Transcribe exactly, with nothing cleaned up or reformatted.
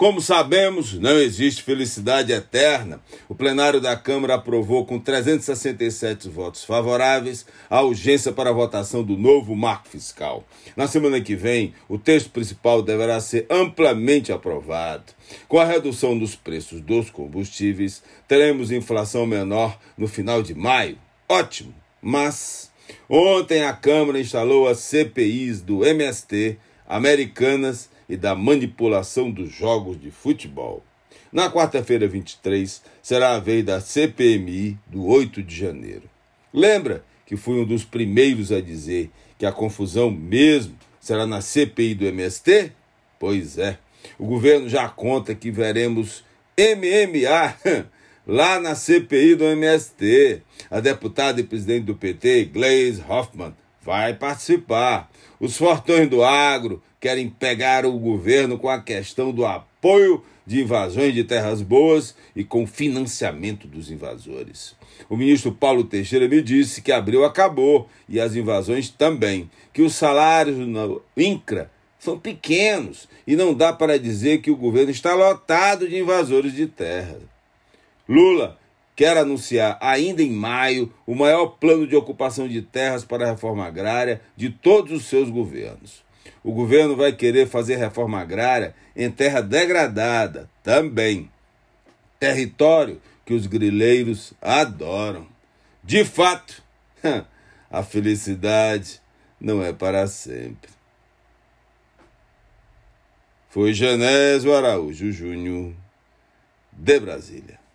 Como sabemos, não existe felicidade eterna. O plenário da Câmara aprovou com trezentos e sessenta e sete votos favoráveis a urgência para a votação do novo marco fiscal. Na semana que vem, o texto principal deverá ser amplamente aprovado. Com a redução dos preços dos combustíveis, teremos inflação menor no final de maio. Ótimo! Mas ontem a Câmara instalou as C P Is do M S T, Americanas e da manipulação dos jogos de futebol. Na quarta-feira, vinte e três, será a vez da C P M I do oito de janeiro. Lembra que fui um dos primeiros a dizer que a confusão mesmo será na C P I do M S T? Pois é, o governo já conta que veremos M M A lá na C P I do M S T. A deputada e presidente do P T, Gleisi Hoffmann, vai participar. Os fortões do agro querem pegar o governo com a questão do apoio de invasões de terras boas e com financiamento dos invasores. O ministro Paulo Teixeira me disse que abril acabou e as invasões também, que os salários no INCRA são pequenos e não dá para dizer que o governo está lotado de invasores de terra. Lula quer anunciar ainda em maio o maior plano de ocupação de terras para a reforma agrária de todos os seus governos. O governo vai querer fazer reforma agrária em terra degradada também. Território que os grileiros adoram. De fato, a felicidade não é para sempre. Foi Genésio Araújo Júnior, de Brasília.